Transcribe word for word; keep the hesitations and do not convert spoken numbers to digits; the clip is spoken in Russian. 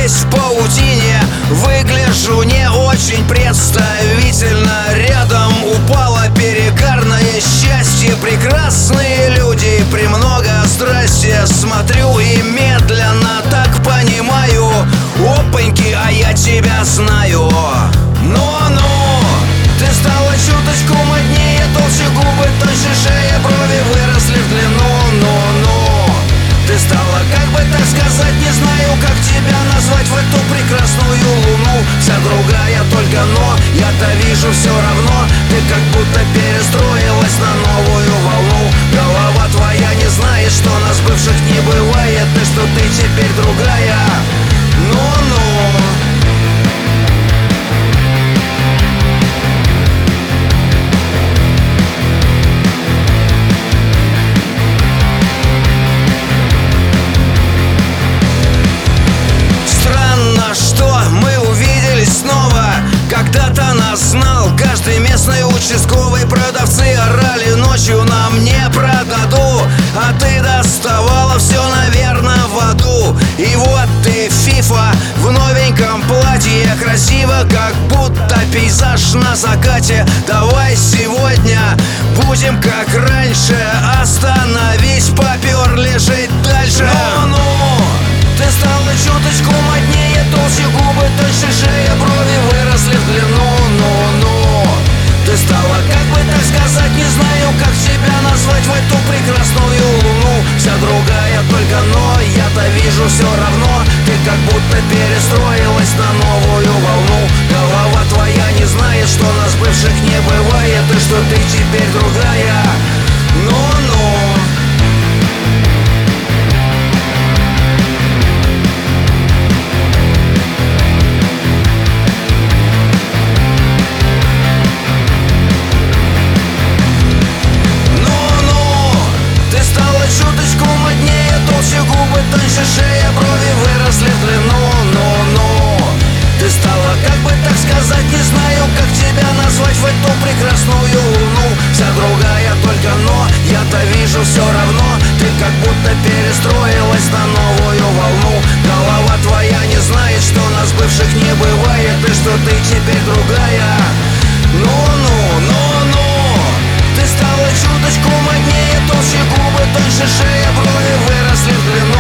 весь в паутине, выгляжу не очень представительно. Рядом упало перегарное счастье, прекрасные люди, премного страсти. Смотрю и медленно так понимаю: опаньки, а я тебя знаю. Ну-ну, ты стала чуточку моднее, толще губы, тоньше шея, брови выросли в длину. Ну-ну, ты стала, как бы так сказать, не знаю, как тебя назвать, в эту прекрасную луну. Вся другая, только но я-то вижу все равно. Ты как будто перестроилась на новую волну. Голова твоя не знает, что нас бывших не бывает, и что ты теперь другая. Ну-ну. Когда-то нас знал каждый местный участковый. Продавцы орали ночью: нам не продаду. А ты доставала все, наверное, в аду. И вот ты, фифа, в новеньком платье, красиво, как будто пейзаж на закате. Давай сегодня будем как раньше. Остановись, поперли жить дальше. Ну-ну, ты стала чуточку моднее, толще губы, тоньше шея, брови выросли в длину. Ну-ну, ты стала, как бы так сказать, не знаю, как тебя назвать, в эту прекрасную луну. Вся другая, только но я-то вижу все равно. Ты как будто перестроилась на новую волну. Голова твоя не знает, что нас бывших не бывает, и что ты теперь другая. Ну-ну. Тоньше шея, брови выросли в длину. Ну-ну, ты стала, как бы так сказать, не знаю, как тебя назвать, в эту прекрасную луну. Вся другая, только но я-то вижу все равно. Ты как будто перестроилась на новую волну. Голова твоя не знает, что нас бывших не бывает, и что ты теперь другая. Ну-ну, ну-ну, ты стала чуточку моднее, толще губы, тоньше шея, брови выросли в длину.